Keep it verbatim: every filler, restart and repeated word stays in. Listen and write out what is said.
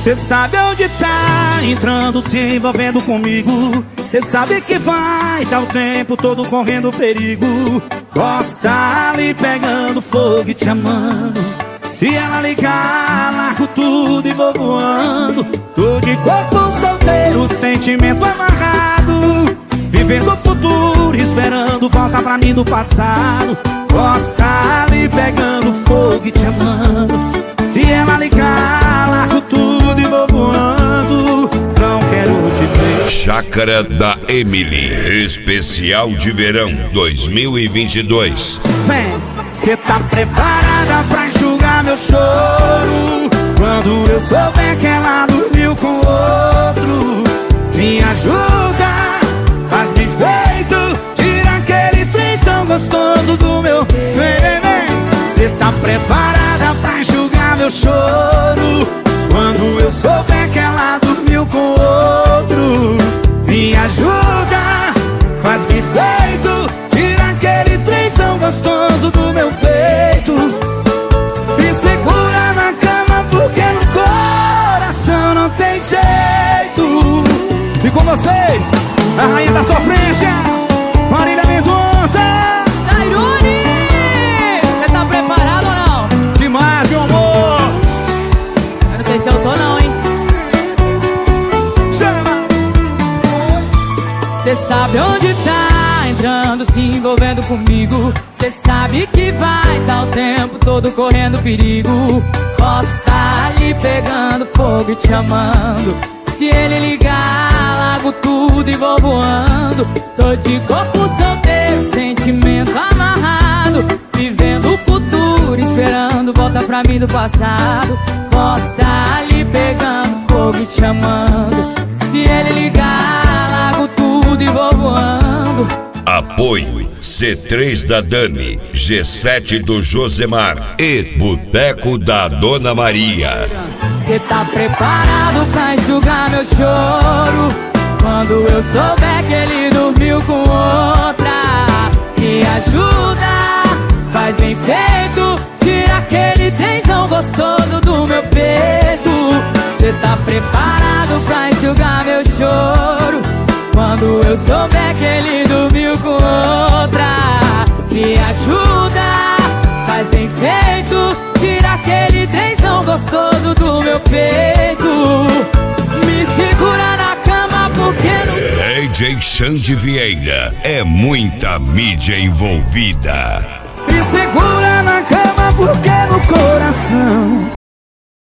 Cê sabe onde tá, entrando, se envolvendo comigo. Cê sabe que vai, tá o tempo todo correndo perigo. Gosta ali pegando fogo e te amando. Se ela ligar, largo tudo e vou voando. Tô de corpo solteiro, sentimento amarrado, vivendo o futuro, esperando volta pra mim do passado. Gosta ali pegando fogo e te amando. Se ela ligar, largo tudo e vou voando. Não quero te ver. Chácara da Emily, especial de verão dois mil e vinte e dois. Vem, cê tá preparada pra enxugar meu choro quando eu souber que ela dormiu com outro? Me ajuda, faz bem feito, tira aquele trenzão gostoso do meu. Vem, vem, vem. Cê tá preparada pra enxugar meu choro quando eu souber que ela dormiu com outro? Me ajuda, faz bem feito, tira aquele trenzão gostoso do meu peito. Me segura na cama porque no coração não tem jeito. E com vocês, a rainha da sofrência, Marília Mendonça. Tairone, cê tá preparado ou não? Demais, meu amor. Eu não sei se eu tô não, hein? Chama. Cê sabe onde tá, entrando, se envolvendo comigo. Cê sabe que vai, tá o tempo todo correndo perigo. Posso estar ali pegando fogo e te amando. Se ele ligar, largo tudo e vou voando. Tô de corpo solteiro, sentimento amarrado, vivendo o futuro, esperando volta pra mim do passado. Posso estar ali pegando fogo e te amando. Se ele ligar, largo tudo e vou voando. Apoio C três da Dani, G sete do Josemar e Boteco da Dona Maria. Cê tá preparado pra enxugar meu choro quando eu souber que ele dormiu com outra? Me ajuda, faz bem feito, tira aquele tensão gostoso do meu peito. Cê tá preparado pra enxugar meu choro quando eu souber que ele dormiu com outra? Me ajuda, faz bem feito, tira aquele tensão gostoso do meu peito. Me segura na cama porque não... D J Xande Vieira, é muita mídia envolvida. Me segura na cama porque no coração